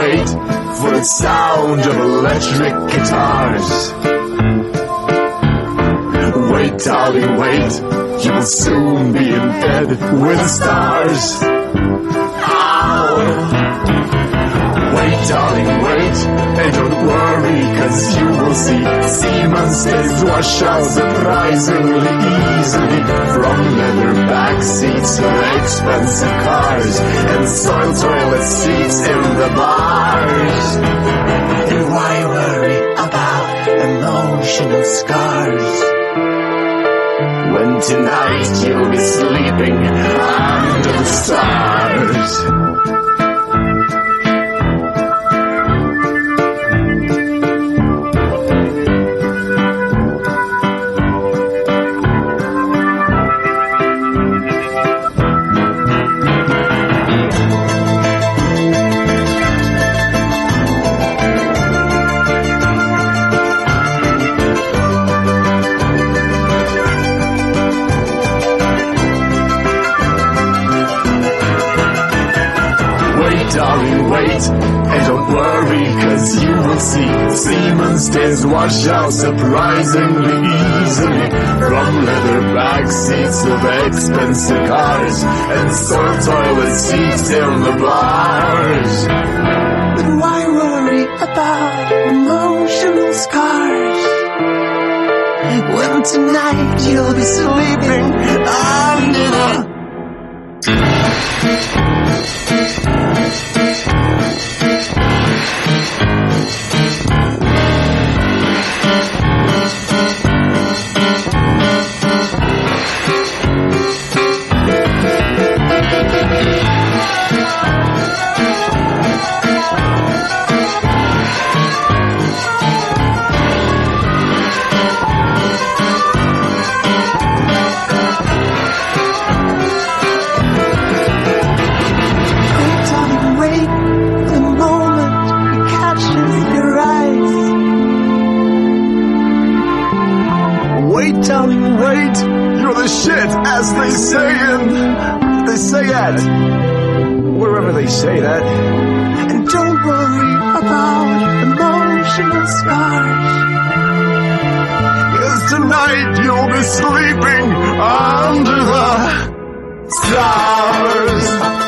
wait for the sound of electric guitars. Wait, darling, wait, you will soon be in bed with the stars. Ow! Wait, darling, wait, and don't worry, 'cause you will see seaman stains wash out surprisingly easily from leather back seats of expensive cars and soiled toilet seats in the bars. And why worry about emotional scars when tonight you'll be sleeping under the stars? Darling, wait, and don't worry, 'cause you will see seaman stains wash out surprisingly easily from leather back seats of expensive cars and soiled toilet seats in the bars. But why worry about emotional scars when tonight you'll be sleeping under the Wait, darling, wait, you're the shit, as they say it, wherever they say that. And don't worry about emotional scars, 'cause tonight you'll be sleeping under the stars.